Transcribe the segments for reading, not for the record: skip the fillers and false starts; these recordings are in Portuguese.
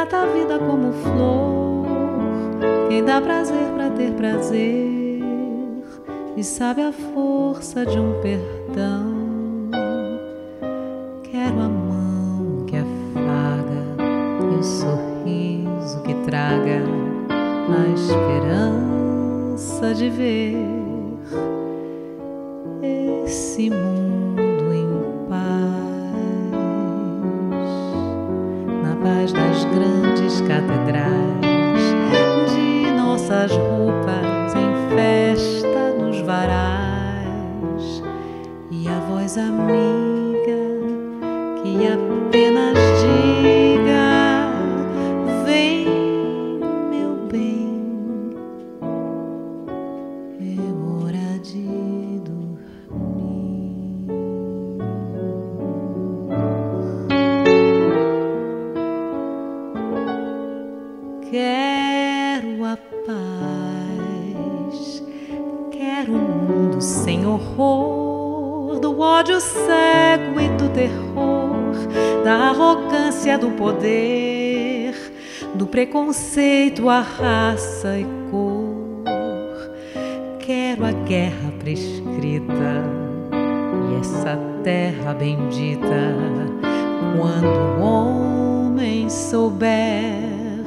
trata a vida como flor, quem dá prazer pra ter prazer e sabe a força de um perdão. Quero a mão que afaga e o sorriso que traga a esperança de ver esse mundo em paz, na paz das grandes catedrais, de nossas roupas em festa nos varais, e a voz amiga que apenas diga: vem, meu bem, é hora de dormir. Quero a paz, quero um mundo sem horror, do ódio cego e do terror, da arrogância do poder, do preconceito à raça e cor. Quero a guerra prescrita e essa terra bendita, quando o homem souber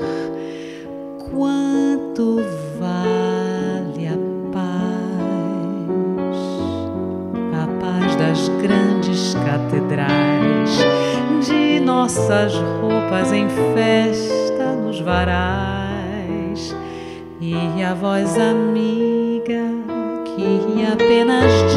quanto vale a paz das grandes catedrais, de nossas roupas em festa nos varais, e a voz amiga que apenas